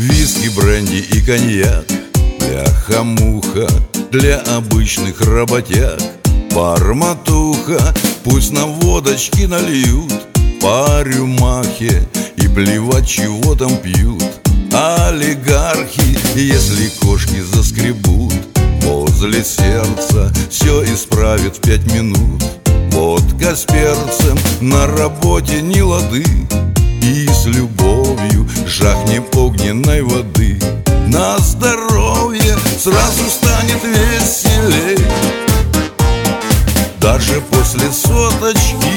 Виски, бренди и коньяк, бляха-муха, для обычных работяг. Барматуха, пусть на водочки нальют по рюмахе и плевать, чего там пьют. Олигархи, если кошки заскребут возле сердца, все исправит в 5 минут. Водка с перцем, на работе не лады, и с любовью жахнем огненной воды. На здоровье сразу станет веселей, даже после соточки.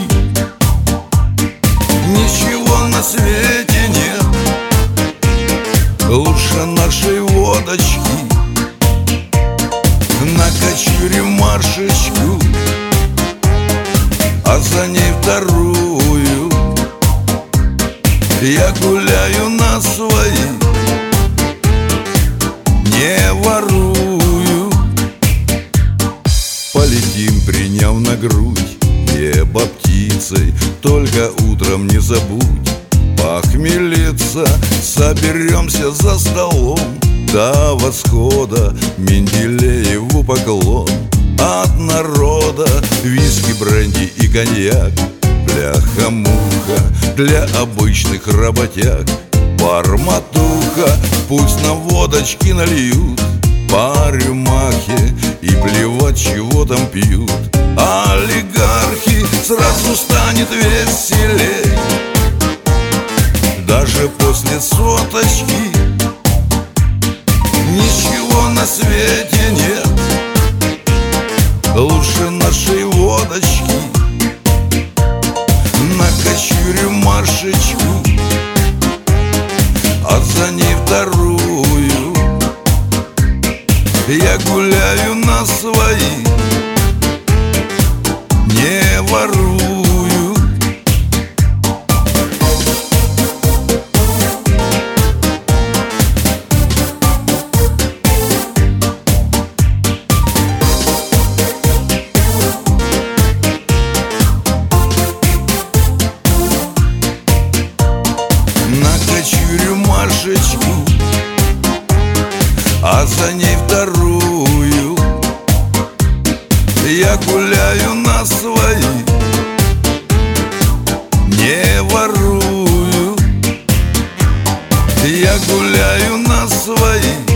Ничего на свете нет лучше нашей водочки. Накачу ремаршечку, а за ней вторую. Я гуляю на свои, не ворую. Полетим, приняв на грудь небо птицей, только утром не забудь похмелиться. Соберемся за столом до восхода, Менделееву поклон от народа. Виски, бренди и коньяк, бляха-муха, для обычных работяг. Барматуха, пусть на водочки нальют по рюмахе и плевать, чего там пьют. Олигархи, сразу станет веселей, даже после соточки. Ничего на свете нет лучше нашей водочки. Накачу рюмашечку, а за ней вторую. Я гуляю на свои, не ворую. Накачу рюмашечку, а за ней вторую. Я гуляю на свои, не ворую. Я гуляю на свои.